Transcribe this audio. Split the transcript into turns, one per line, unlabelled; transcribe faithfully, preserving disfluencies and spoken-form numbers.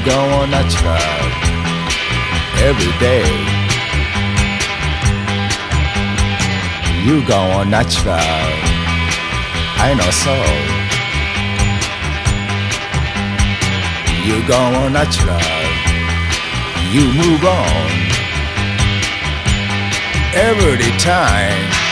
go on natural every day. You go on natural, I know so. You go on natural, you move on every time.